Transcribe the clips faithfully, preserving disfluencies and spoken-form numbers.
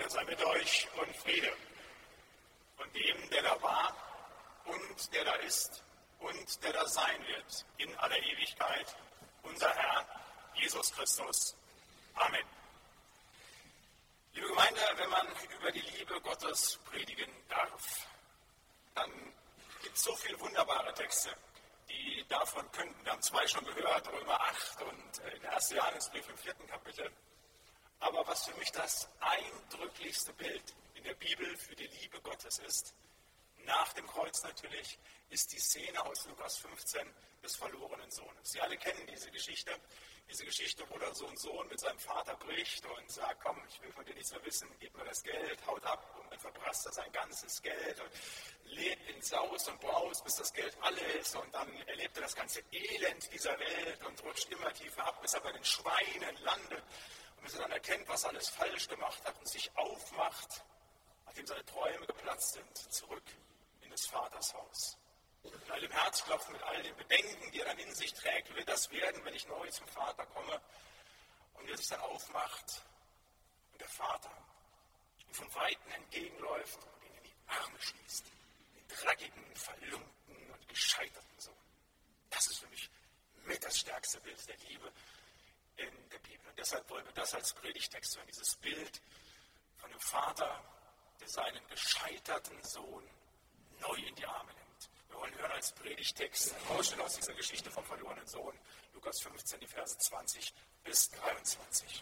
Herr sei mit euch und Friede von dem, der da war und der da ist und der da sein wird in aller Ewigkeit, unser Herr Jesus Christus. Amen. Liebe Gemeinde, wenn man über die Liebe Gottes predigen darf, dann gibt es so viele wunderbare Texte, die davon könnten. Wir haben zwei schon gehört, Römer acht und der erste Johannesbrief im vierten Kapitel. Aber was für mich das eindrücklichste Bild in der Bibel für die Liebe Gottes ist, nach dem Kreuz natürlich, ist die Szene aus Lukas fünfzehn des verlorenen Sohnes. Sie alle kennen diese Geschichte, diese Geschichte, wo der Sohn Sohn mit seinem Vater bricht und sagt, komm, ich will von dir nichts mehr wissen, gib mir das Geld, haut ab und dann verprasst er sein ganzes Geld und lebt in Saus und Braus, bis das Geld alle ist und dann erlebt er das ganze Elend dieser Welt und rutscht immer tiefer ab, bis er bei den Schweinen landet. Und bis er dann erkennt, was er alles falsch gemacht hat und sich aufmacht, nachdem seine Träume geplatzt sind, zurück in des Vaters Haus. Mit all dem Herzklopfen, mit all den Bedenken, die er dann in sich trägt, wird das werden, wenn ich neu zum Vater komme. Und wie er sich dann aufmacht und der Vater ihm von Weitem entgegenläuft und ihn in die Arme schließt. Den dreckigen, verlumpten und gescheiterten Sohn. Das ist für mich mit das stärkste Bild der Liebe in der Bibel. Und deshalb wollen wir das als Predigtext hören, dieses Bild von dem Vater, der seinen gescheiterten Sohn neu in die Arme nimmt. Wir wollen hören als Predigtext einen Ausschnitt aus dieser Geschichte vom verlorenen Sohn, Lukas fünfzehn, die Verse zwanzig bis dreiundzwanzig.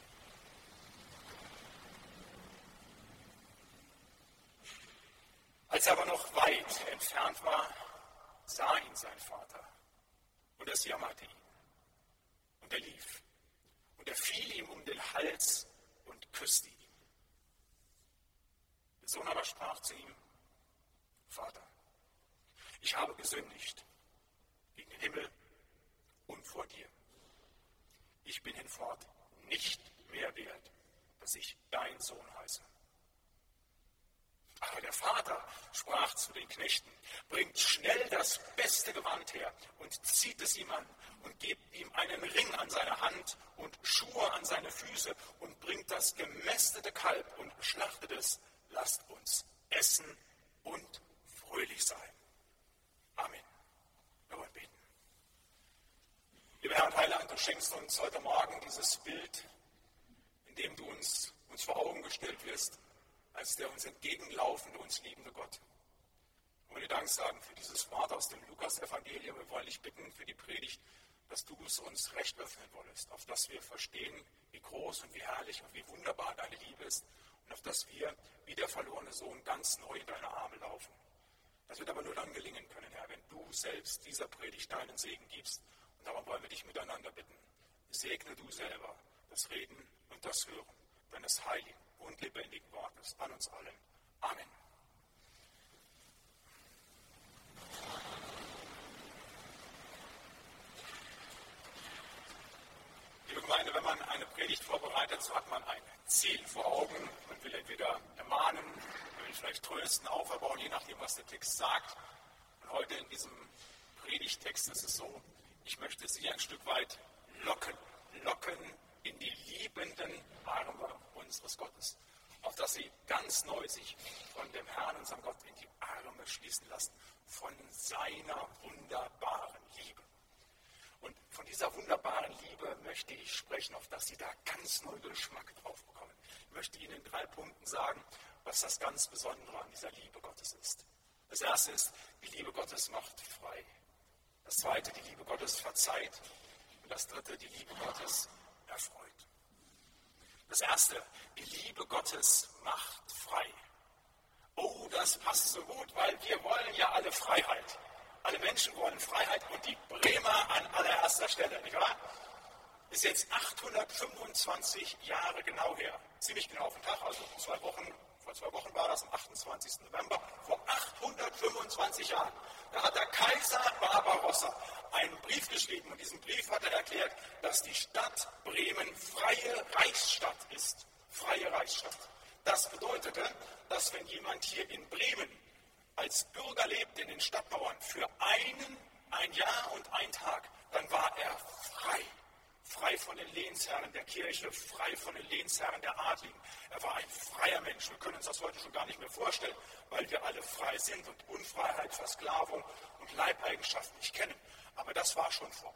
Als er aber noch weit entfernt war, sah ihn sein Vater und es jammerte ihn. Und er lief. Und er fiel ihm um den Hals und küsste ihn. Der Sohn aber sprach zu ihm, Vater, ich habe gesündigt gegen den Himmel und vor dir. Ich bin hinfort nicht mehr wert, dass ich dein Sohn heiße. Aber der Vater sprach zu den Knechten, bringt schnell das beste Gewand her und zieht es ihm an und gebt ihm einen Ring an seine Hand und Schuhe an seine Füße und bringt das gemästete Kalb und schlachtet es. Lasst uns essen und fröhlich sein. Amen. Wir wollen beten. Lieber Herr und Heiland, du schenkst uns heute Morgen dieses Bild, in dem du uns, uns vor Augen gestellt wirst, als der uns entgegenlaufende, uns liebende Gott. Wir wollen dir Dank sagen für dieses Wort aus dem Lukas-Evangelium. Wir wollen dich bitten für die Predigt, dass du es uns recht öffnen wolltest, auf dass wir verstehen, wie groß und wie herrlich und wie wunderbar deine Liebe ist und auf dass wir, wie der verlorene Sohn, ganz neu in deine Arme laufen. Das wird aber nur dann gelingen können, Herr, wenn du selbst dieser Predigt deinen Segen gibst. Und darum wollen wir dich miteinander bitten. Segne du selber das Reden und das Hören deines heiligen und lebendigen Wortes an uns allen. Amen. Liebe Gemeinde, wenn man eine Predigt vorbereitet, so hat man ein Ziel vor Augen. Man will entweder ermahnen, man will vielleicht trösten, auferbauen, je nachdem, was der Text sagt. Und heute in diesem Predigtext ist es so, ich möchte Sie ein Stück weit locken, locken in die liebenden Arme unseres Gottes, auf dass Sie ganz neu sich von dem Herrn, unserem Gott, in die Arme schließen lassen, von seiner wunderbaren Liebe. Und von dieser wunderbaren Liebe möchte ich sprechen, auf dass Sie da ganz neu Geschmack drauf bekommen. Ich möchte Ihnen in drei Punkten sagen, was das ganz Besondere an dieser Liebe Gottes ist. Das erste ist, die Liebe Gottes macht frei. Das zweite, die Liebe Gottes verzeiht. Und das dritte, die Liebe Gottes erfreut. Das erste, die Liebe Gottes macht frei. Oh, das passt so gut, weil wir wollen ja alle Freiheit. Alle Menschen wollen Freiheit und die Bremer an allererster Stelle, nicht wahr? Ist jetzt achthundertfünfundzwanzig Jahre genau her. Ziemlich genau auf den Tag, also zwei Wochen, vor zwei Wochen war das, am achtundzwanzigsten November, vor achthundertfünfundzwanzig Jahren. Da hat der Kaiser Barbarossa einen Brief geschrieben und diesen Brief hat er erklärt, dass die Stadt Bremen freie Reichsstadt ist. Freie Reichsstadt. Das bedeutete, dass wenn jemand hier in Bremen als Bürger lebte in den Stadtmauern für einen, ein Jahr und ein Tag, dann war er frei. frei von den Lehnsherren der Kirche, frei von den Lehnsherren der Adligen. Er war ein freier Mensch. Wir können uns das heute schon gar nicht mehr vorstellen, weil wir alle frei sind und Unfreiheit, Versklavung und Leibeigenschaft nicht kennen. Aber das war schon vor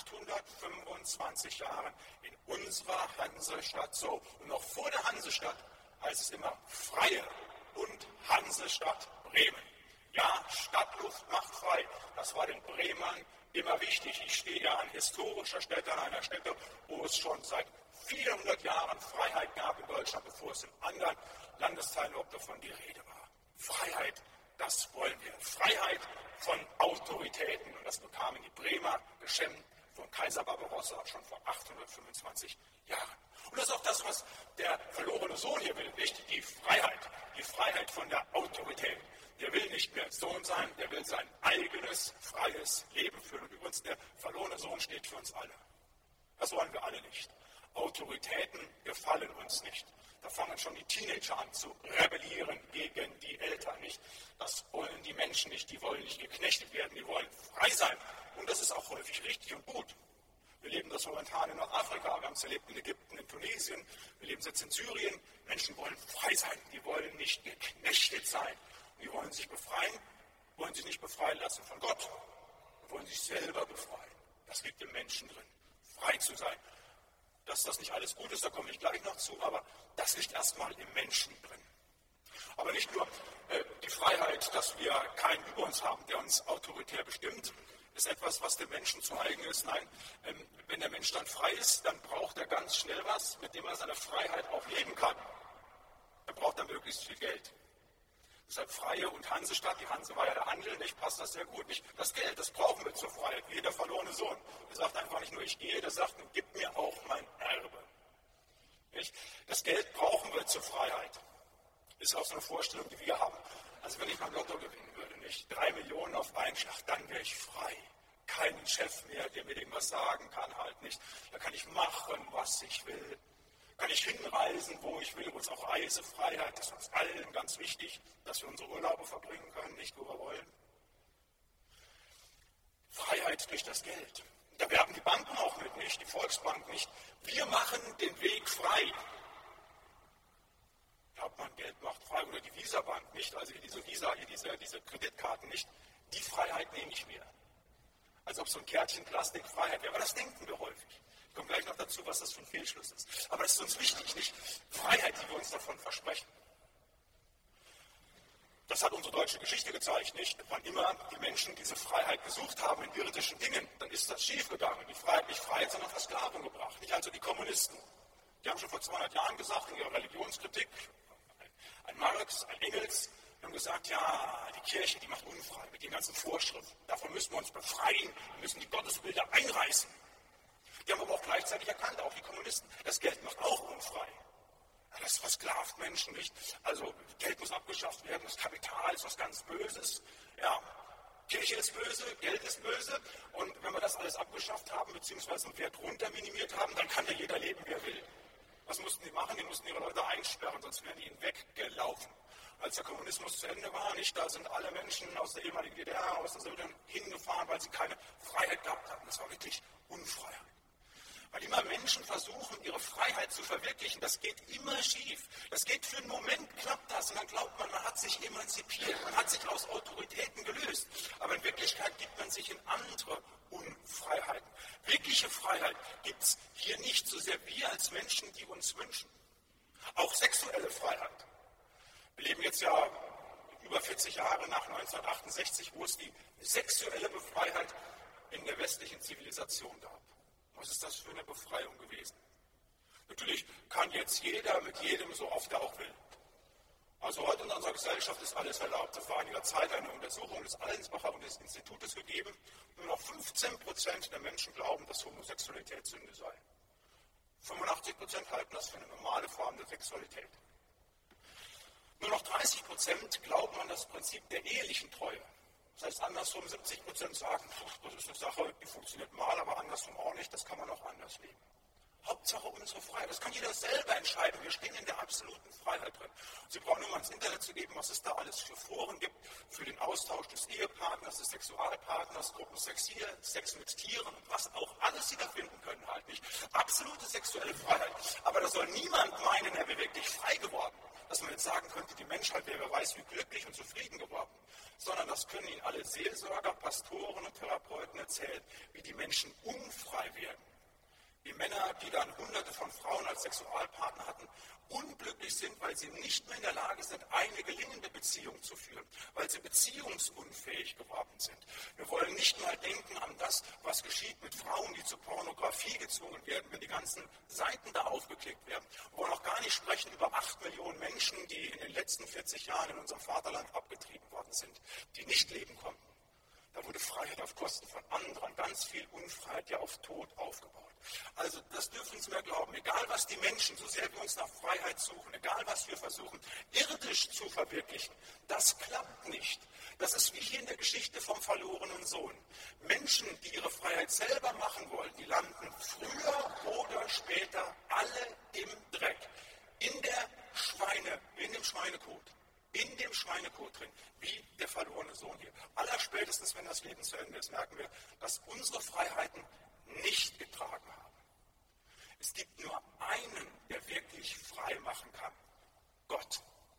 achthundertfünfundzwanzig Jahren in unserer Hansestadt so. Und noch vor der Hansestadt heißt es immer Freie und Hansestadt Bremen. Ja, Stadtluft macht frei. Das war den Bremern immer wichtig. Ich stehe ja an historischer Stätte, an einer Stätte, wo es schon seit vierhundert Jahren Freiheit gab in Deutschland, bevor es in anderen Landesteilen überhaupt davon die Rede war. Freiheit, das wollen wir. Freiheit von Autoritäten. Und das bekamen die Bremer geschenkt von Kaiser Barbarossa schon vor achthundertfünfundzwanzig Jahren. Und das ist auch das, was der verlorene Sohn hier will, nicht? Die Freiheit. Die Freiheit von der Autorität. Der will nicht mehr Sohn sein, der will sein eigenes, freies Leben führen. Und übrigens, der verlorene Sohn steht für uns alle. Das wollen wir alle nicht. Autoritäten gefallen uns nicht. Da fangen schon die Teenager an zu rebellieren gegen die Eltern nicht. Das wollen die Menschen nicht, die wollen nicht geknechtet werden, die wollen frei sein. Und das ist auch häufig richtig und gut. Wir leben das momentan in Nordafrika, wir haben es erlebt in Ägypten, in Tunesien, wir leben es jetzt in Syrien. Menschen wollen frei sein, die wollen nicht geknechtet sein. Die wollen sich befreien, wollen sich nicht befreien lassen von Gott, wollen sich selber befreien. Das liegt im Menschen drin, frei zu sein. Dass das nicht alles gut ist, da komme ich gleich noch zu, aber das liegt erstmal im Menschen drin. Aber nicht nur äh, die Freiheit, dass wir keinen über uns haben, der uns autoritär bestimmt, ist etwas, was dem Menschen zu eigen ist. Nein, ähm, wenn der Mensch dann frei ist, dann braucht er ganz schnell was, mit dem er seine Freiheit auch leben kann. Er braucht dann möglichst viel Geld. Deshalb Freie und Hansestadt, die Hanse war ja der Handel, nicht, passt das sehr gut. Nicht? Das Geld, das brauchen wir zur Freiheit, wie der verlorene Sohn. Der sagt einfach nicht nur, ich gehe, der sagt, gib mir auch mein Erbe. Nicht? Das Geld brauchen wir zur Freiheit. Ist auch so eine Vorstellung, die wir haben. Also wenn ich beim Lotto gewinnen würde, nicht drei Millionen auf einen Schlag, dann wäre ich frei. Keinen Chef mehr, der mir irgendwas sagen kann, halt nicht. Da kann ich machen, was ich will. Kann ich hinreisen, wo ich will, uns auch Reisefreiheit, das ist uns allen ganz wichtig, dass wir unsere Urlaube verbringen können, nicht wo wir wollen. Freiheit durch das Geld. Da werben die Banken auch mit, nicht, die Volksbank nicht. Wir machen den Weg frei. Glaubt man, Geld macht frei, oder die Visa-Bank nicht, also diese Visa, hier diese, diese Kreditkarten nicht. Die Freiheit nehme ich mir. Als ob so ein Kärtchen Plastik Freiheit wäre, aber das denken wir häufig. Ich komme gleich noch dazu, was das für ein Fehlschluss ist. Aber das ist uns wichtig, nicht? Freiheit, die wir uns davon versprechen. Das hat unsere deutsche Geschichte gezeigt, nicht? Wann immer die Menschen diese Freiheit gesucht haben in irdischen Dingen, dann ist das schiefgegangen. Die Freiheit nicht Freiheit, sondern Versklavung gebracht. Nicht also die Kommunisten. Die haben schon vor zweihundert Jahren gesagt, in ihrer Religionskritik, ein Marx, ein Engels, die haben gesagt, ja, die Kirche, die macht unfrei mit den ganzen Vorschriften. Davon müssen wir uns befreien, wir müssen die Gottesbilder einreißen. Die haben aber auch gleichzeitig erkannt, auch die Kommunisten, das Geld macht auch unfrei. Das versklavt Menschen nicht. Also Geld muss abgeschafft werden, das Kapital ist was ganz Böses. Ja, Kirche ist böse, Geld ist böse. Und wenn wir das alles abgeschafft haben, beziehungsweise einen Wert runter minimiert haben, dann kann ja jeder leben, wie er will. Was mussten die machen? Die mussten ihre Leute einsperren, sonst wären die ihnen weggelaufen. Als der Kommunismus zu Ende war, nicht, da sind alle Menschen aus der ehemaligen D D R, aus der Sowjetunion hingefahren, weil sie keine Freiheit gehabt hatten. Das war wirklich Unfreiheit. Weil immer Menschen versuchen, ihre Freiheit zu verwirklichen, das geht immer schief. Das geht für einen Moment, klappt das und dann glaubt man, man hat sich emanzipiert, man hat sich aus Autoritäten gelöst. Aber in Wirklichkeit gibt man sich in andere Unfreiheiten. Wirkliche Freiheit gibt es hier nicht so sehr wir als Menschen, die uns wünschen. Auch sexuelle Freiheit. Wir leben jetzt ja über vierzig Jahre nach neunzehnhundertachtundsechzig, wo es die sexuelle Freiheit in der westlichen Zivilisation gab. Was ist das für eine Befreiung gewesen? Natürlich kann jetzt jeder mit jedem so oft er auch will. Also heute in unserer Gesellschaft ist alles erlaubt. Es war in einiger Zeit eine Untersuchung des Allensbacher Institutes gegeben. Nur noch fünfzehn Prozent der Menschen glauben, dass Homosexualität Sünde sei. fünfundachtzig Prozent halten das für eine normale Form der Sexualität. Nur noch dreißig Prozent glauben an das Prinzip der ehelichen Treue. Das heißt, andersrum siebzig Prozent sagen, das ist eine Sache, die funktioniert mal, aber andersrum auch nicht, das kann man auch anders leben. Hauptsache unsere Freiheit, das kann jeder selber entscheiden, wir stehen in der absoluten Freiheit drin. Sie brauchen nur mal ins Internet zu geben, was es da alles für Foren gibt, für den Austausch des Ehepartners, des Sexualpartners, Gruppensex hier, Sex mit Tieren, was auch alles sie da finden können, halt nicht. Absolute sexuelle Freiheit. Aber da soll niemand meinen, er wäre wirklich frei geworden. Dass man jetzt sagen könnte, die Menschheit wäre, wer weiß, wie glücklich und zufrieden geworden. Sondern das können Ihnen alle Seelsorger, Pastoren und Therapeuten erzählen, wie die Menschen unfrei werden. Wie Männer, die dann hunderte von Frauen als Sexualpartner hatten, unglücklich sind, weil sie nicht mehr in der Lage sind, eine gelingende Beziehung zu führen, weil sie beziehungsunfähig geworden sind. Wir wollen nicht mal denken an das, was geschieht mit Frauen, die zur Pornografie gezwungen werden, wenn die ganzen Seiten da aufgeklickt werden. Wir wollen auch gar nicht sprechen über acht Millionen Menschen, die in den letzten vierzig Jahren in unserem Vaterland abgetrieben worden sind, die nicht leben konnten. Da wurde Freiheit auf Kosten von anderen, ganz viel Unfreiheit ja auf Tod aufgebaut. Also das dürfen Sie mir glauben, egal was die Menschen, so sehr wir uns nach Freiheit suchen, egal was wir versuchen, irdisch zu verwirklichen, das klappt nicht. Das ist wie hier in der Geschichte vom verlorenen Sohn. Menschen, die ihre Freiheit selber machen wollen, die landen früher oder später alle im Dreck, in der Schweine, in dem Schweinekot. In dem Schweinekot drin, wie der verlorene Sohn hier. Allerspätestens, wenn das Leben zu Ende ist, merken wir, dass unsere Freiheiten nicht getragen haben. Es gibt nur einen, der wirklich frei machen kann. Gott.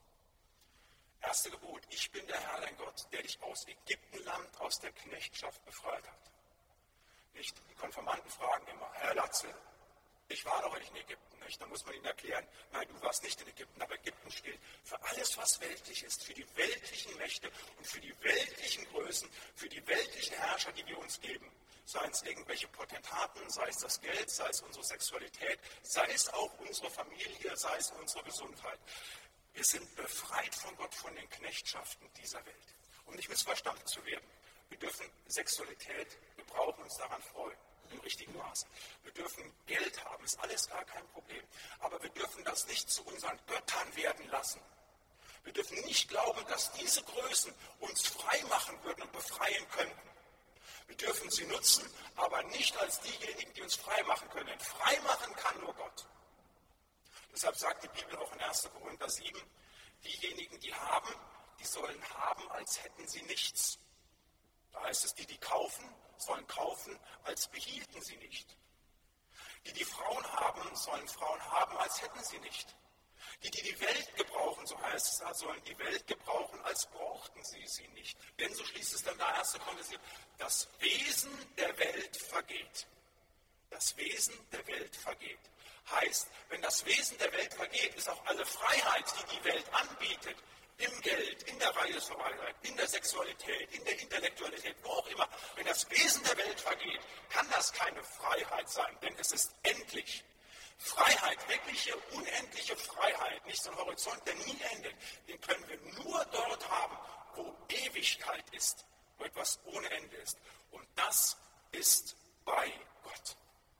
Erste Gebot, ich bin der Herr, dein Gott, der dich aus Ägyptenland, aus der Knechtschaft befreit hat. Nicht? Die Konfirmanden fragen immer, Herr Latzel, ich war doch nicht in Ägypten, nicht? Da muss man ihnen erklären, nein, du warst nicht in Ägypten, aber Ägypten steht für alles, was weltlich ist, für die weltlichen Mächte und für die weltlichen Größen, für die weltlichen Herrscher, die wir uns geben. Seien es irgendwelche Potentaten, sei es das Geld, sei es unsere Sexualität, sei es auch unsere Familie, sei es unsere Gesundheit. Wir sind befreit von Gott, von den Knechtschaften dieser Welt. Um nicht missverstanden zu werden, wir dürfen Sexualität, wir brauchen uns daran freuen. Im richtigen Maß. Wir dürfen Geld haben, ist alles gar kein Problem. Aber wir dürfen das nicht zu unseren Göttern werden lassen. Wir dürfen nicht glauben, dass diese Größen uns frei machen würden und befreien könnten. Wir dürfen sie nutzen, aber nicht als diejenigen, die uns frei machen können. Denn frei machen kann nur Gott. Deshalb sagt die Bibel auch in erster Korinther sieben, diejenigen, die haben, die sollen haben, als hätten sie nichts. Da heißt es, die, die kaufen, sollen kaufen, als behielten sie nicht. Die, die Frauen haben, sollen Frauen haben, als hätten sie nicht. Die, die die Welt gebrauchen, so heißt es da, sollen die Welt gebrauchen, als brauchten sie sie nicht. Denn so schließt es dann da erste Korinther sieben, das Wesen der Welt vergeht. Das Wesen der Welt vergeht. Heißt, wenn das Wesen der Welt vergeht, ist auch alle Freiheit, die die Welt anbietet, im Geld, in der Reisefreiheit, in der Sexualität, in der Intellektualität, wo auch immer. Wenn das Wesen der Welt vergeht, kann das keine Freiheit sein, denn es ist endlich. Freiheit, wirkliche, unendliche Freiheit, nicht so ein Horizont, der nie endet, den können wir nur dort haben, wo Ewigkeit ist, wo etwas ohne Ende ist. Und das ist bei Gott.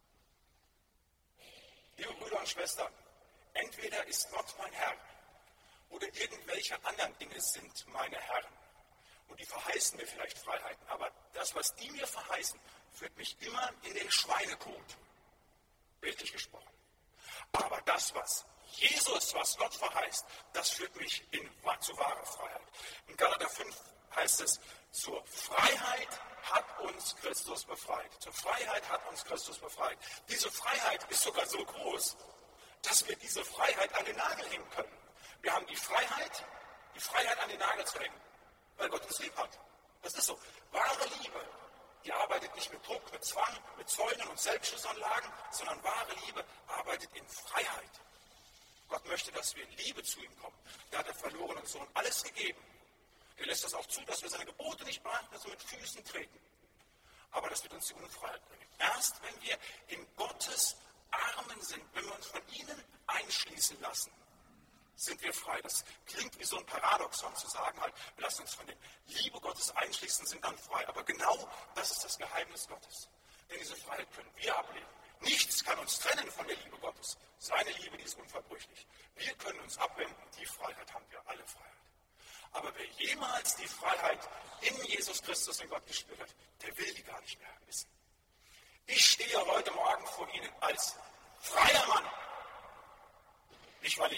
Liebe Brüder und Schwestern, entweder ist Gott mein Herr, oder irgendwelche anderen Dinge sind meine Herren. Und die verheißen mir vielleicht Freiheiten, aber das, was die mir verheißen, führt mich immer in den Schweinekot, bildlich gesprochen. Aber das, was Jesus, was Gott verheißt, das führt mich in, zu wahrer Freiheit. In Galater fünf heißt es, zur Freiheit hat uns Christus befreit. Zur Freiheit hat uns Christus befreit. Diese Freiheit ist sogar so groß, dass wir diese Freiheit an den Nagel hängen können. Wir haben die Freiheit, die Freiheit an den Nagel zu hängen, weil Gott uns lieb hat. Das ist so. Wahre Liebe, die arbeitet nicht mit Druck, mit Zwang, mit Zäunen und Selbstschussanlagen, sondern wahre Liebe arbeitet in Freiheit. Gott möchte, dass wir in Liebe zu ihm kommen. Da hat der verlorene Sohn alles gegeben. Er lässt das auch zu, dass wir seine Gebote nicht beachten, dass wir mit Füßen treten. Aber das wird uns die Unfreiheit bringen. Erst wenn wir in Gottes Armen sind, wenn wir uns von ihnen einschließen lassen, sind wir frei. Das klingt wie so ein Paradoxon zu sagen, halt, wir lassen uns von der Liebe Gottes einschließen, sind dann frei. Aber genau das ist das Geheimnis Gottes. Denn diese Freiheit können wir ablegen. Nichts kann uns trennen von der Liebe Gottes. Seine Liebe, die ist unverbrüchlich. Wir können uns abwenden, die Freiheit haben wir, alle Freiheit. Aber wer jemals die Freiheit in Jesus Christus, in Gott gespürt hat, der will die gar nicht mehr wissen. Ich stehe heute Morgen vor Ihnen als freier Mann. Nicht, weil ich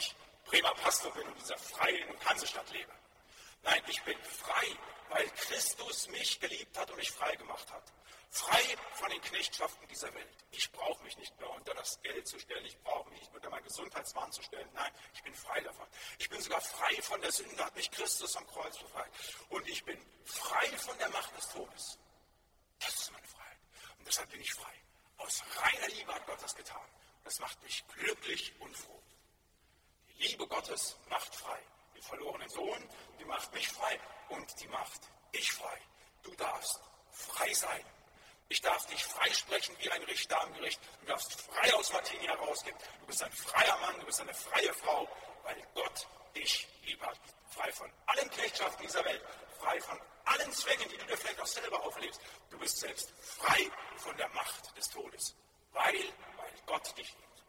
Bremer Pastor bin und in dieser freien Hansestadt lebe. Nein, ich bin frei, weil Christus mich geliebt hat und mich frei gemacht hat. Frei von den Knechtschaften dieser Welt. Ich brauche mich nicht mehr unter das Geld zu stellen, ich brauche mich nicht unter meinen Gesundheitswahn zu stellen. Nein, ich bin frei davon. Ich bin sogar frei von der Sünde, hat mich Christus am Kreuz befreit. Und ich bin frei von der Macht des Todes. Das ist meine Freiheit. Und deshalb bin ich frei. Aus reiner Liebe hat Gott das getan. Das macht mich glücklich und froh. Die Liebe Gottes macht frei. Den verlorenen Sohn, die macht mich frei und die macht dich frei. Du darfst frei sein. Ich darf dich freisprechen wie ein Richter am Gericht. Du darfst frei aus Martini herausgehen. Du bist ein freier Mann, du bist eine freie Frau, weil Gott dich lieb hat. Frei von allen Knechtschaften dieser Welt, frei von allen Zwängen, die du dir vielleicht auch selber auflebst. Du bist selbst frei von der Macht des Todes, weil, weil Gott dich liebt.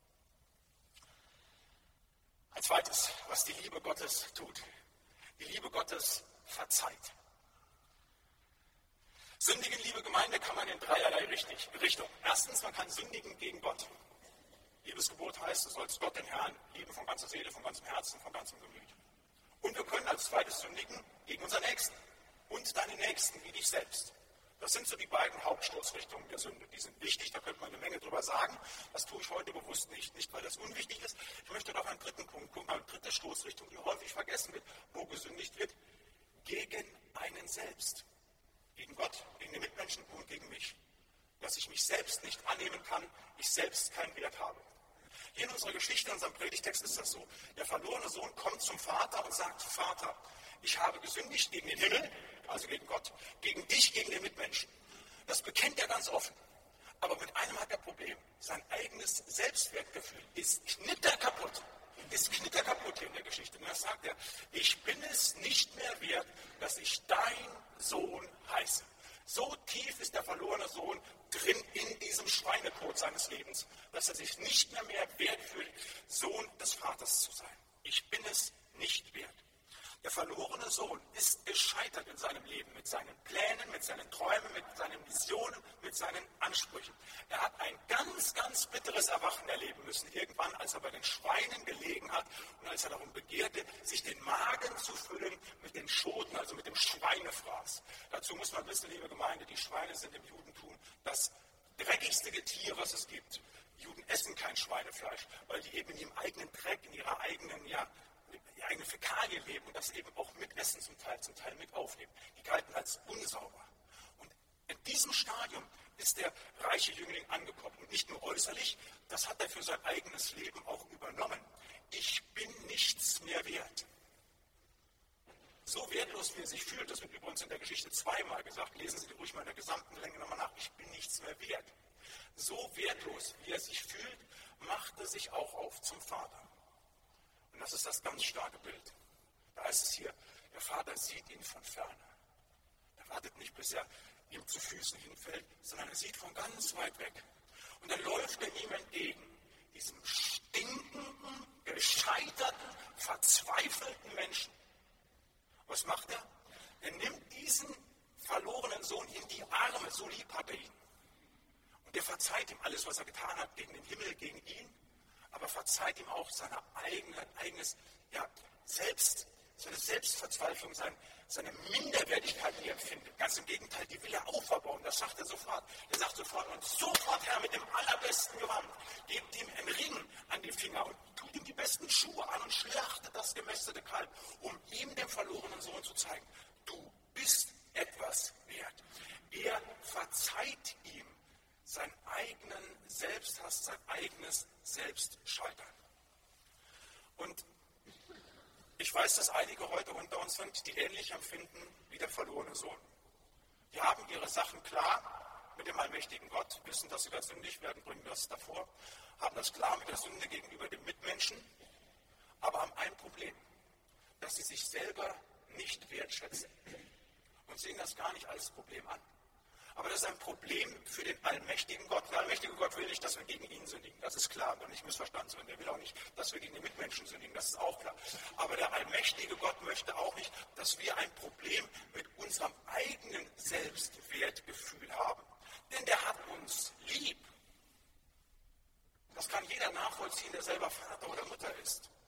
Ein zweites, was die Liebe Gottes tut. Die Liebe Gottes verzeiht. Sündigen, liebe Gemeinde, kann man in dreierlei Richtung. Erstens, man kann sündigen gegen Gott. Liebesgebot heißt, du sollst Gott, den Herrn, lieben von ganzer Seele, von ganzem Herzen, von ganzem Gemüt. Und wir können als zweites sündigen gegen unseren Nächsten und deinen Nächsten wie dich selbst. Das sind so die beiden Hauptstoßrichtungen der Sünde. Die sind wichtig, da könnte man eine Menge drüber sagen. Das tue ich heute bewusst nicht. Nicht, weil das unwichtig ist. Ich möchte noch einen dritten Punkt gucken, eine dritte Stoßrichtung, die häufig vergessen wird, wo gesündigt wird. Gegen einen selbst. Gegen Gott, gegen den Mitmenschen und gegen mich. Dass ich mich selbst nicht annehmen kann, ich selbst keinen Wert habe. Hier in unserer Geschichte, in unserem Predigtext ist das so. Der verlorene Sohn kommt zum Vater und sagt, Vater, ich habe gesündigt gegen den Himmel, also gegen Gott, gegen dich, gegen den Mitmenschen. Das bekennt er ganz offen. Aber mit einem hat er ein Problem. Sein eigenes Selbstwertgefühl ist knitterkaputt. Ist knitterkaputt hier in der Geschichte. Und das sagt er, ich bin es nicht mehr wert, dass ich dein Sohn heiße. So tief ist der verlorene Sohn drin in diesem Schweinekot seines Lebens, dass er sich nicht mehr, mehr wert fühlt, Sohn des Vaters zu sein. Ich bin es nicht wert. Der verlorene Sohn ist gescheitert in seinem Leben, mit seinen Plänen, mit seinen Träumen, mit seinen Visionen, mit seinen Ansprüchen. Er hat ein ganz, ganz bitteres Erwachen erleben müssen, irgendwann, als er bei den Schweinen gelegen hat und als er darum begehrte, sich den Magen zu füllen mit den Schoten, also mit dem Schweinefraß. Dazu muss man wissen, liebe Gemeinde, die Schweine sind im Judentum das dreckigste Getier, was es gibt. Die Juden essen kein Schweinefleisch, weil die eben in ihrem eigenen Dreck, in ihrer eigenen, ja, die eigene Fäkalien leben und das eben auch mitessen zum Teil, zum Teil mit aufnehmen. Die galten als unsauber. Und in diesem Stadium ist der reiche Jüngling angekommen. Und nicht nur äußerlich, das hat er für sein eigenes Leben auch übernommen. Ich bin nichts mehr wert. So wertlos, wie er sich fühlt, das wird übrigens in der Geschichte zweimal gesagt, lesen Sie ruhig mal in der gesamten Länge nochmal nach, ich bin nichts mehr wert. So wertlos, wie er sich fühlt, macht er sich auch auf zum Vater. Und das ist das ganz starke Bild. Da heißt es hier, der Vater sieht ihn von ferne. Er wartet nicht, bis er ihm zu Füßen hinfällt, sondern er sieht von ganz weit weg. Und dann läuft er ihm entgegen, diesem stinkenden, gescheiterten, verzweifelten Menschen. Was macht er? Er nimmt diesen verlorenen Sohn in die Arme, so lieb hat er ihn. Und er verzeiht ihm alles, was er getan hat, gegen den Himmel, gegen ihn. Aber verzeiht ihm auch seine eigene, eigenes, ja, Selbst, seine Selbstverzweiflung, sein, seine Minderwertigkeit, die er empfindet. Ganz im Gegenteil, die will er auferbauen. Das sagt er sofort. Er sagt sofort, und sofort, Herr, mit dem allerbesten Gewand, gebt ihm einen Ring an die Finger und tut ihm die besten Schuhe an und schlachtet das gemästete Kalb, um ihm, dem verlorenen Sohn, zu zeigen, du bist etwas wert. Er verzeiht ihm seinen eigenen Selbsthass, sein eigenes Selbstscheitern. Und ich weiß, dass einige heute unter uns sind, die ähnlich empfinden wie der verlorene Sohn. Die haben ihre Sachen klar mit dem allmächtigen Gott, wissen, dass sie da sündig werden, bringen das davor, haben das klar mit der Sünde gegenüber dem Mitmenschen, aber haben ein Problem, dass sie sich selber nicht wertschätzen und sehen das gar nicht als Problem an. Aber das ist ein Problem für den allmächtigen Gott. Der allmächtige Gott will nicht, dass wir gegen ihn sündigen. Das ist klar und nicht missverstanden sein. Der will auch nicht, dass wir gegen die Mitmenschen sündigen. Das ist auch klar. Aber der allmächtige Gott möchte auch nicht, dass wir ein Problem mit unserem eigenen Selbstwertgefühl haben. Denn der hat uns lieb. Das kann jeder nachvollziehen, der selber Vater oder Mutter ist.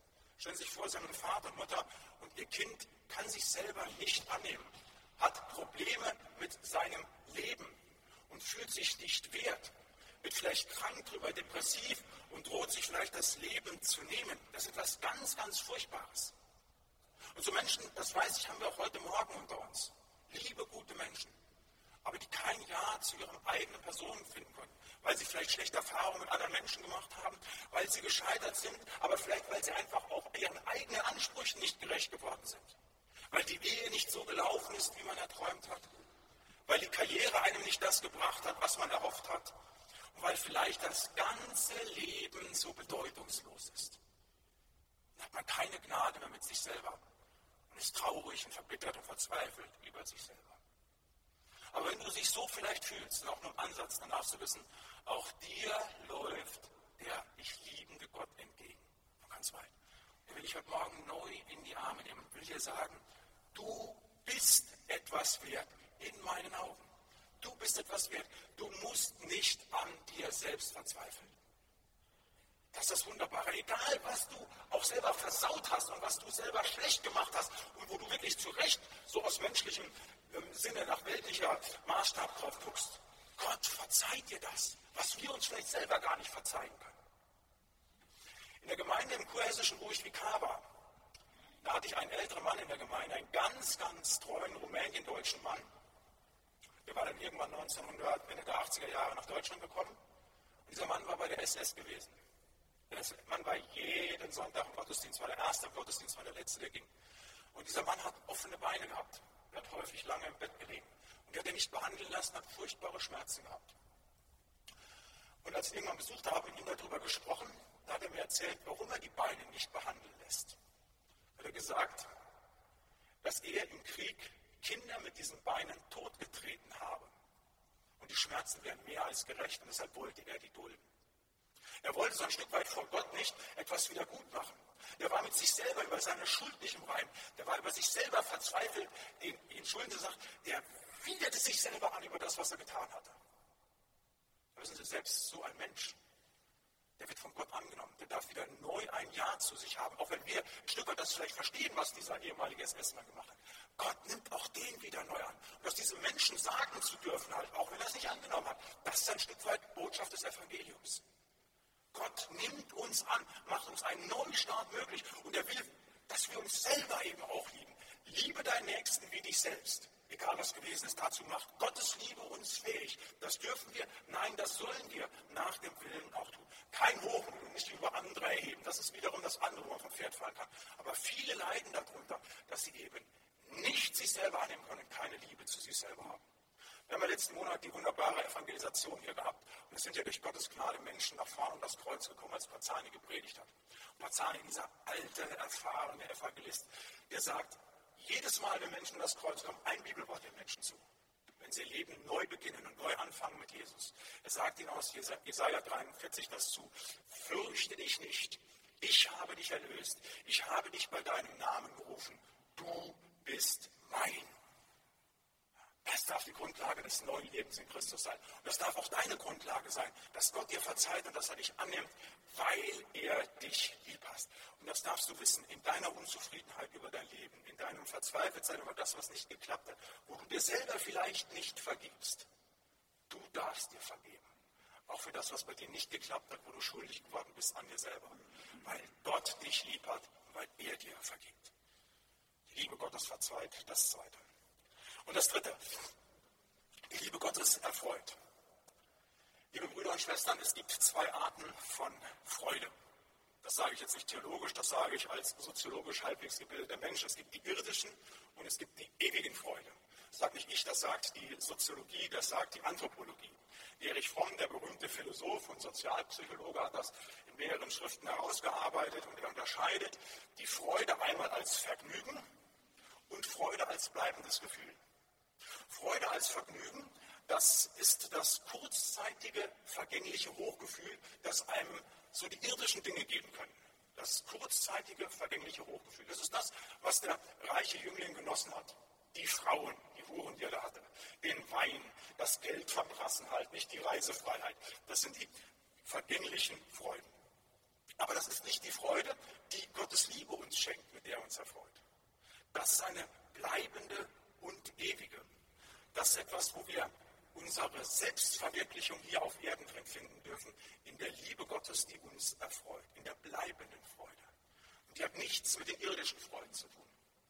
Stellen Sie sich vor, Sie haben einen Vater und Mutter und Ihr Kind kann sich selber nicht annehmen, hat Probleme mit seinem Leben und fühlt sich nicht wert, wird vielleicht krank drüber, depressiv und droht sich vielleicht das Leben zu nehmen. Das ist etwas ganz, ganz Furchtbares. Und so Menschen, das weiß ich, haben wir auch heute Morgen unter uns. Liebe, gute Menschen, aber die kein Ja zu ihren eigenen Personen finden können, weil sie vielleicht schlechte Erfahrungen mit anderen Menschen gemacht haben, weil sie gescheitert sind, aber vielleicht, weil sie einfach auch ihren eigenen Ansprüchen nicht gerecht geworden sind. Weil die Ehe nicht so gelaufen ist, wie man erträumt hat. Weil die Karriere einem nicht das gebracht hat, was man erhofft hat. Und weil vielleicht das ganze Leben so bedeutungslos ist. Dann hat man keine Gnade mehr mit sich selber und ist traurig und verbittert und verzweifelt über sich selber. Aber wenn du dich so vielleicht fühlst, und auch nur im Ansatz, dann darfst du wissen, auch dir läuft der dich liebende Gott entgegen. Von ganz weit. Den will ich heute Morgen neu in die Arme nehmen und will dir sagen, du bist etwas wert in meinen Augen. Du bist etwas wert. Du musst nicht an dir selbst verzweifeln. Das ist das Wunderbare. Egal, was du auch selber versaut hast und was du selber schlecht gemacht hast und wo du wirklich zu Recht so aus menschlichem ähm, Sinne nach weltlicher Maßstab drauf guckst. Gott verzeiht dir das, was wir uns vielleicht selber gar nicht verzeihen können. In der Gemeinde im Kurhessischen, wo ich Vikar war, da hatte ich einen älteren Mann in der Gemeinde, einen ganz, ganz treuen rumänien-deutschen Mann. Der war dann irgendwann neunzehnhundert, Ende der achtziger Jahre nach Deutschland gekommen. Und dieser Mann war bei der S S gewesen. Der Mann war jeden Sonntag im Gottesdienst, war der erste im Gottesdienst, war der letzte, der ging. Und dieser Mann hat offene Beine gehabt. Er hat häufig lange im Bett gelegen. Und der hat er nicht behandeln lassen, hat furchtbare Schmerzen gehabt. Und als ich ihn irgendwann besucht habe, mit ihm darüber gesprochen, da hat er mir erzählt, warum er die Beine nicht behandeln lässt. Er hat gesagt, dass er im Krieg Kinder mit diesen Beinen totgetreten habe. Und die Schmerzen wären mehr als gerecht und deshalb wollte er die dulden. Er wollte so ein Stück weit vor Gott nicht etwas wieder gut machen. Der war mit sich selber über seine Schuld nicht im Reinen. Der war über sich selber verzweifelt, den, den Schulden sagt, der widerte sich selber an über das, was er getan hatte. Da wissen Sie, selbst so ein Mensch, der wird von Gott angenommen. Der darf wieder neu ein Ja zu sich haben. Auch wenn wir ein Stück weit das vielleicht verstehen, was dieser ehemalige S S-Mann gemacht hat. Gott nimmt auch den wieder neu an. Und dass diese Menschen sagen zu dürfen, halt, auch wenn er es nicht angenommen hat, das ist ein Stück weit Botschaft des Evangeliums. Gott nimmt uns an, macht uns einen Neustart möglich. Und er will, dass wir uns selber eben auch lieben. Liebe deinen Nächsten wie dich selbst. Egal was gewesen ist, dazu macht Gottes Liebe uns fähig. Das dürfen wir, nein, das sollen wir nach dem Willen auch tun. Kein Hochmut und nicht über andere erheben. Das ist wiederum das andere, wo man vom Pferd fallen kann. Aber viele leiden darunter, dass sie eben nicht sich selber annehmen können und keine Liebe zu sich selber haben. Wir haben ja letzten Monat die wunderbare Evangelisation hier gehabt. Und es sind ja durch Gottes Gnade Menschen nach vorne um das Kreuz gekommen, als Parzani gepredigt hat. Und Parzani, dieser alte, erfahrene Evangelist, der sagt, jedes Mal, wenn Menschen um das Kreuz kommen, ein Bibelwort den Menschen zu. Wenn sie ihr Leben neu beginnen und neu anfangen mit Jesus. Er sagt ihnen aus Jesaja dreiundvierzig das zu. Fürchte dich nicht. Ich habe dich erlöst. Ich habe dich bei deinem Namen gerufen. Du bist mein. Das darf die Grundlage des neuen Lebens in Christus sein. Und das darf auch deine Grundlage sein, dass Gott dir verzeiht und dass er dich annimmt, weil er dich lieb hat. Und das darfst du wissen in deiner Unzufriedenheit über dein Leben, in deinem Verzweifeltsein über das, was nicht geklappt hat, wo du dir selber vielleicht nicht vergibst. Du darfst dir vergeben. Auch für das, was bei dir nicht geklappt hat, wo du schuldig geworden bist an dir selber. Weil Gott dich lieb hat, weil er dir vergibt. Die Liebe Gottes verzeiht, das Zweite. Und das Dritte, die Liebe Gottes erfreut. Liebe Brüder und Schwestern, es gibt zwei Arten von Freude. Das sage ich jetzt nicht theologisch, das sage ich als soziologisch halbwegs gebildeter Mensch. Es gibt die irdischen und es gibt die ewigen Freude. Das sagt nicht ich, das sagt die Soziologie, das sagt die Anthropologie. Erich Fromm, der berühmte Philosoph und Sozialpsychologe, hat das in mehreren Schriften herausgearbeitet und er unterscheidet die Freude einmal als Vergnügen und Freude als bleibendes Gefühl. Freude als Vergnügen, das ist das kurzzeitige, vergängliche Hochgefühl, das einem so die irdischen Dinge geben können. Das kurzzeitige, vergängliche Hochgefühl. Das ist das, was der reiche Jüngling genossen hat. Die Frauen, die Huren, die er da hatte, den Wein, das Geld verprassen halt, nicht die Reisefreiheit. Das sind die vergänglichen Freuden. Aber das ist nicht die Freude, die Gottes Liebe das ist eine bleibende und ewige. Das ist etwas, wo wir unsere Selbstverwirklichung hier auf Erden drin finden dürfen, in der Liebe Gottes, die uns erfreut, in der bleibenden Freude. Und die hat nichts mit den irdischen Freuden zu tun.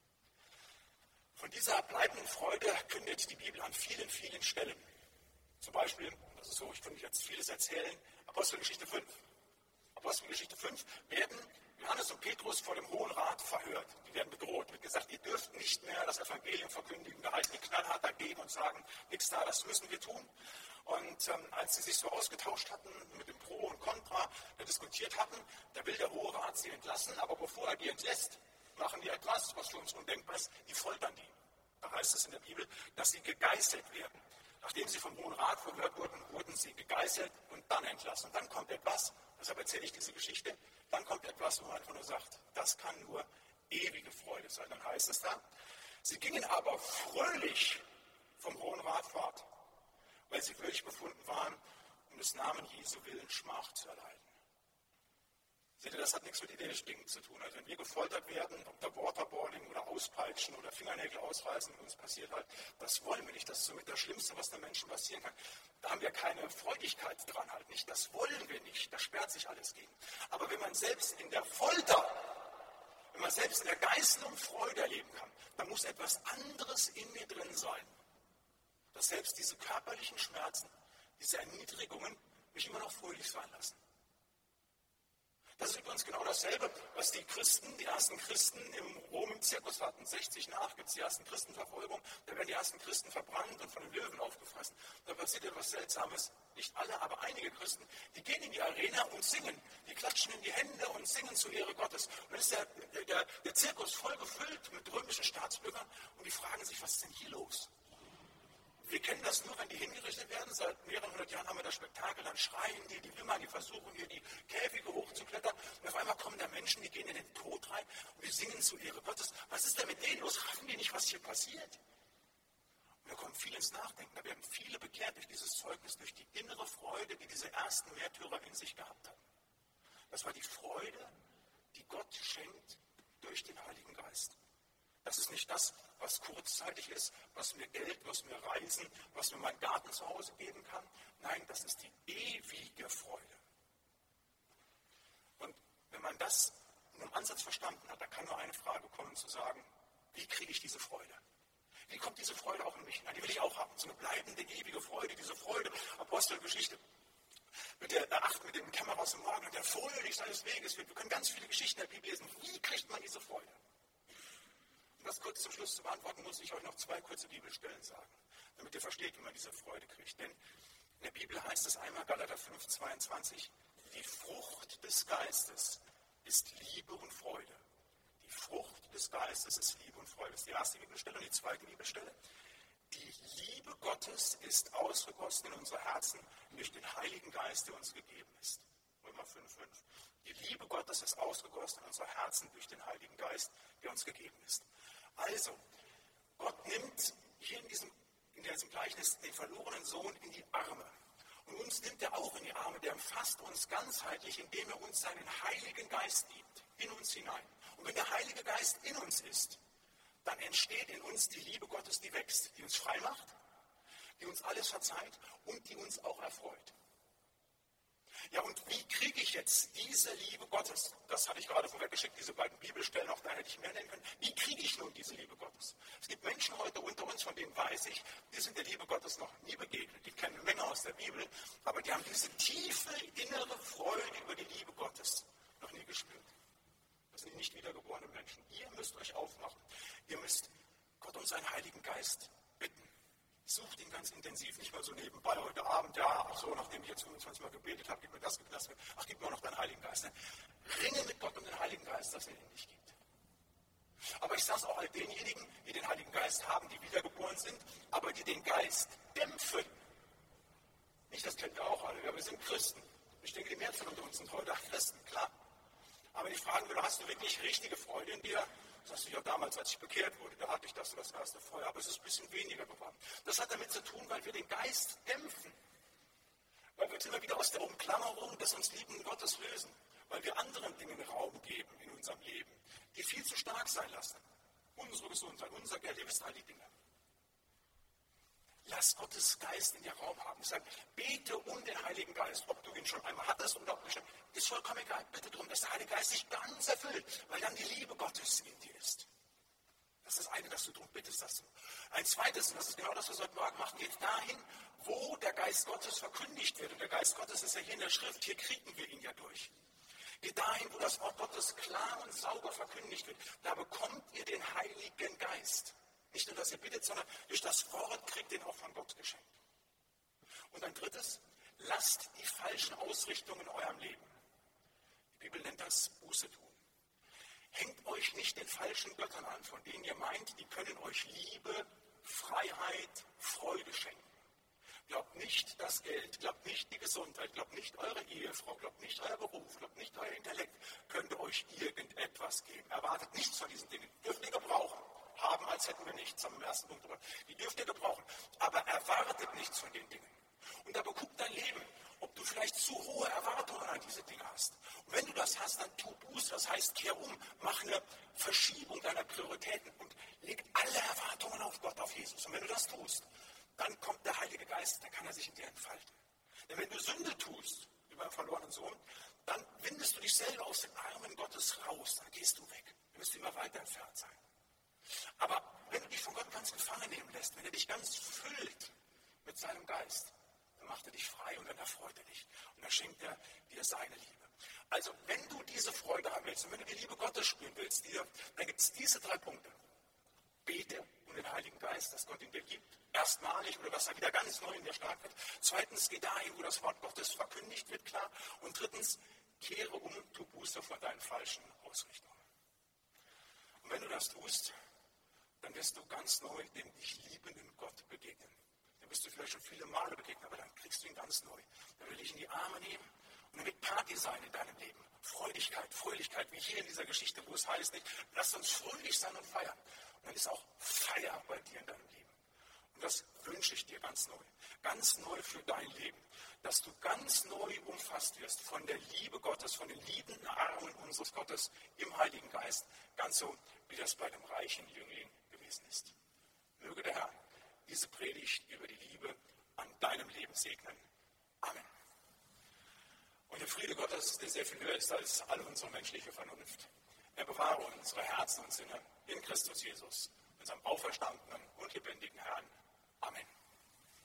Von dieser bleibenden Freude kündet die Bibel an vielen, vielen Stellen. Zum Beispiel, das ist so, ich könnte jetzt vieles erzählen, Apostelgeschichte fünf. Apostelgeschichte fünf werden Johannes und Petrus vor dem Hohen Rat verhört. Die werden bedroht, wird gesagt, ihr dürft nicht mehr das Evangelium verkündigen. Da halten die knallhart dagegen und sagen, nichts da, das müssen wir tun. Und ähm, als sie sich so ausgetauscht hatten mit dem Pro und Contra, da diskutiert hatten, da will der Hohe Rat sie entlassen, aber bevor er die entlässt, machen die etwas, was für uns undenkbar ist, die foltern die. Da heißt es in der Bibel, dass sie gegeißelt werden. Nachdem sie vom Hohen Rat verhört wurden, wurden sie gegeißelt und dann entlassen. Und dann kommt etwas, deshalb erzähle ich diese Geschichte, dann kommt etwas, wo man einfach nur sagt, das kann nur ewige Freude sein. Dann heißt es da, sie gingen aber fröhlich vom Hohen Rat fort, weil sie würdig befunden waren, um des Namen Jesu willen Schmach zu erleiden. Seht ihr, das hat nichts mit irdischen Dingen zu tun. Also wenn wir gefoltert werden, ob da Waterboarding oder Auspeitschen oder Fingernägel ausreißen, uns passiert halt, das wollen wir nicht. Das ist somit das Schlimmste, was den Menschen passieren kann. Da haben wir keine Freudigkeit dran halt nicht. Das wollen wir nicht. Da sperrt sich alles gegen. Aber wenn man selbst in der Folter, wenn man selbst in der Geißelung Freude erleben kann, dann muss etwas anderes in mir drin sein. Dass selbst diese körperlichen Schmerzen, diese Erniedrigungen mich immer noch fröhlich sein lassen. Das ist übrigens genau dasselbe, was die Christen, die ersten Christen im Rom im Zirkus hatten. sechzig nach gibt es die ersten Christenverfolgung, da werden die ersten Christen verbrannt und von den Löwen aufgefressen. Da passiert etwas Seltsames. Nicht alle, aber einige Christen, die gehen in die Arena und singen. Die klatschen in die Hände und singen zur Ehre Gottes. Und dann ist der, der, der Zirkus voll gefüllt mit römischen Staatsbürgern und die fragen sich, was ist denn hier los? Wir kennen das nur, wenn die hingerichtet werden. Seit mehreren hundert Jahren haben wir das Spektakel, dann schreien die, die Wimmern, die versuchen hier die Käfige hochzuklettern. Und auf einmal kommen da Menschen, die gehen in den Tod rein und die singen zur Ehre Gottes. Was ist denn mit denen los? Raffen die nicht, was hier passiert? Und da kommt viel ins Nachdenken. Da werden viele bekehrt durch dieses Zeugnis, durch die innere Freude, die diese ersten Märtyrer in sich gehabt haben. Das war die Freude, die Gott schenkt durch den Heiligen Geist. Das ist nicht das, was kurzzeitig ist, was mir Geld, was mir Reisen, was mir mein Garten zu Hause geben kann. Nein, das ist die ewige Freude. Und wenn man das in einem Ansatz verstanden hat, dann kann nur eine Frage kommen, zu sagen, wie kriege ich diese Freude? Wie kommt diese Freude auch in mich hinein? Die will ich auch haben, so eine bleibende, ewige Freude, diese Freude, Apostelgeschichte. Mit der Acht, mit dem Kämmerer im Morgen und der fröhlich seines Weges wird. Wir können ganz viele Geschichten der Bibel lesen. Wie kriegt man diese Freude? Um das kurz zum Schluss zu beantworten, muss ich euch noch zwei kurze Bibelstellen sagen, damit ihr versteht, wie man diese Freude kriegt. Denn in der Bibel heißt es einmal, Galater fünf, zweiundzwanzig, die Frucht des Geistes ist Liebe und Freude. Die Frucht des Geistes ist Liebe und Freude. Das ist die erste Bibelstelle. Und die zweite Bibelstelle, die Liebe Gottes ist ausgegossen in unsere Herzen durch den Heiligen Geist, der uns gegeben ist. Römer fünf, fünf. Die Liebe Gottes ist ausgegossen in unsere Herzen durch den Heiligen Geist, der uns gegeben ist. Also, Gott nimmt hier in diesem, in diesem Gleichnis den verlorenen Sohn in die Arme. Und uns nimmt er auch in die Arme, der umfasst uns ganzheitlich, indem er uns seinen Heiligen Geist gibt, in uns hinein. Und wenn der Heilige Geist in uns ist, dann entsteht in uns die Liebe Gottes, die wächst, die uns frei macht, die uns alles verzeiht und die uns auch erfreut. Ja, und wie kriege ich jetzt diese Liebe Gottes? Das hatte ich gerade vorweggeschickt, diese beiden Bibelstellen, auch da hätte ich mehr nennen können. Wie kriege ich nun diese Liebe Gottes? Es gibt Menschen heute unter uns, von denen weiß ich, die sind der Liebe Gottes noch nie begegnet. Die kennen eine Menge aus der Bibel, aber die haben diese tiefe innere Freude über die Liebe Gottes noch nie gespürt. Das sind die nicht wiedergeborenen Menschen. Ihr müsst euch aufmachen. Ihr müsst Gott um seinen Heiligen Geist bitten. Sucht ihn ganz intensiv, nicht mal so nebenbei heute Abend, ja, ach so, nachdem ich jetzt fünfundzwanzig Mal gebetet habe, gib mir das, gib mir das, ach, gib mir auch noch deinen Heiligen Geist. Ringe mit Gott um den Heiligen Geist, dass er ihn nicht gibt. Aber ich sage es auch all denjenigen, die den Heiligen Geist haben, die wiedergeboren sind, aber die den Geist dämpfen. Nicht, das kennen wir auch alle, ja, wir sind Christen. Ich denke, die Mehrzahl unter uns sind heute Christen, klar. Aber ich fragen würde, hast du wirklich richtige Freude in dir? Das hast du ja damals, als ich bekehrt wurde, da hatte ich das, das erste Feuer, aber es ist ein bisschen weniger geworden. Das hat damit zu tun, weil wir den Geist dämpfen. Weil wir uns immer wieder aus der Umklammerung des uns liebenden Gottes lösen. Weil wir anderen Dingen Raum geben in unserem Leben, die viel zu stark sein lassen. unsere Gesundheit, unser Geld, ihr wisst all die Dinge. Lass Gottes Geist in dir Raum haben. Ich sage, bete um den Heiligen Geist, ob du ihn schon einmal hattest oder ob du schon, ist vollkommen egal. Bitte darum, dass der Heilige Geist dich ganz erfüllt, weil dann die Liebe Gottes in dir ist. Das ist das eine, dass du darum bittest. Dass du. Ein zweites, und das ist genau das, was wir heute Morgen machen, geht dahin, wo der Geist Gottes verkündigt wird. Und der Geist Gottes ist ja hier in der Schrift, hier kriegen wir ihn ja durch. Geht dahin, wo das Wort Gottes klar und sauber verkündigt wird. Da bekommt ihr den Heiligen Geist. Nicht nur, dass ihr bittet, sondern durch das Wort kriegt ihr ihn auch von Gott geschenkt. Und ein drittes, lasst die falschen Ausrichtungen in eurem Leben. Die Bibel nennt das Buße tun. Hängt euch nicht den falschen Göttern an, von denen ihr meint, die können euch Liebe, Freiheit, Freude schenken. Glaubt nicht das Geld, glaubt nicht die Gesundheit, glaubt nicht eure Ehefrau, glaubt nicht euer Beruf, glaubt nicht euer Intellekt, könnte euch irgendetwas geben. Erwartet nichts von diesen Dingen. Dürft ihr gebrauchen. Haben, als hätten wir nichts, haben wir im ersten Punkt drüber. Die dürft ihr gebrauchen. Aber erwartet nichts von den Dingen. Und aber guck dein Leben, ob du vielleicht zu hohe Erwartungen an diese Dinge hast. Und wenn du das hast, dann tu Buße, das heißt, kehr um, mach eine Verschiebung deiner Prioritäten und leg alle Erwartungen auf Gott, auf Jesus. Und wenn du das tust, dann kommt der Heilige Geist, dann kann er sich in dir entfalten. Denn wenn du Sünde tust, wie beim verlorenen Sohn, dann windest du dich selber aus den Armen Gottes raus, dann gehst du weg. Dann wirst du immer weiter entfernt sein. Aber wenn du dich von Gott ganz gefangen nehmen lässt, wenn er dich ganz füllt mit seinem Geist, dann macht er dich frei und dann erfreut er dich. Und dann schenkt er dir seine Liebe. Also, wenn du diese Freude haben willst und wenn du die Liebe Gottes spüren willst, dir, dann gibt es diese drei Punkte. Bete um den Heiligen Geist, das Gott in dir gibt. Erstmalig oder dass er wieder ganz neu in dir stark wird. Zweitens, geh dahin, wo das Wort Gottes verkündigt wird, klar. Und drittens, kehre um, tu Buße von deinen falschen Ausrichtungen. Und wenn du das tust, dann wirst du ganz neu dem dich liebenden Gott begegnen. Dann wirst du vielleicht schon viele Male begegnen, aber dann kriegst du ihn ganz neu. Dann will ich in die Arme nehmen und dann wird Party sein in deinem Leben. Freudigkeit, Fröhlichkeit, wie hier in dieser Geschichte, wo es heißt nicht, lass uns fröhlich sein und feiern. Und dann ist auch Feier bei dir in deinem Leben. Und das wünsche ich dir ganz neu. Ganz neu für dein Leben. Dass du ganz neu umfasst wirst von der Liebe Gottes, von den liebenden Armen unseres Gottes im Heiligen Geist. Ganz so, wie das bei dem reichen Jüngling gewesen ist. Möge der Herr diese Predigt über die Liebe an deinem Leben segnen. Amen. Und der Friede Gottes, der sehr viel höher ist als alle unsere menschliche Vernunft, er bewahre unsere Herzen und Sinne in Christus Jesus, unserem auferstandenen und lebendigen Herrn. Amen.